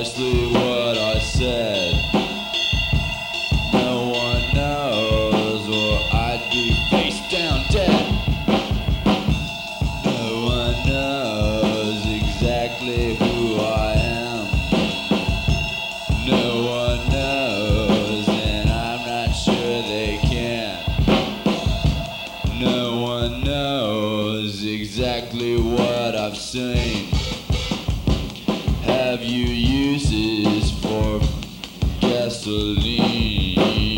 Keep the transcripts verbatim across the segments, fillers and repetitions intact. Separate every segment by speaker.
Speaker 1: precisely what I said. No one knows, or I'd be face down dead. No one knows exactly who I am. No one knows, and I'm not sure they can. No one knows exactly what I've seen. Have you uses for gasoline?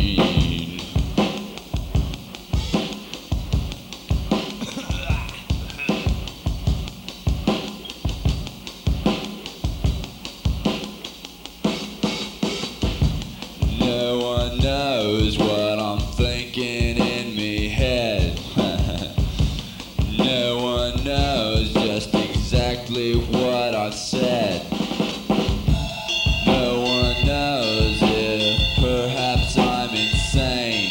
Speaker 1: No one knows what I'm thinking in me head. No one knows just exactly what I've said. No one knows if perhaps I'm insane.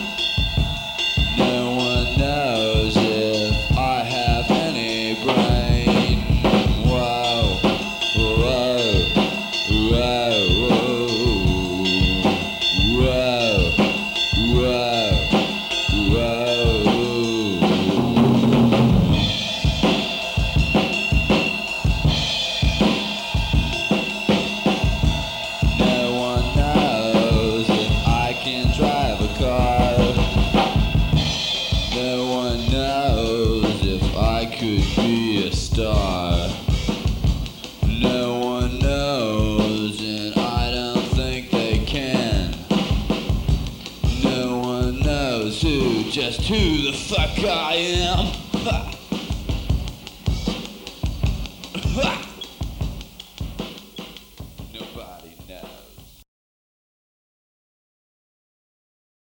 Speaker 1: No one knows if I have any brain. Whoa, whoa, whoa, whoa, whoa, whoa. No one knows if I can drive a car. No one knows if I could be a star. No one knows, and I don't think they can. No one knows who, just who the fuck I am. Ha. Ha.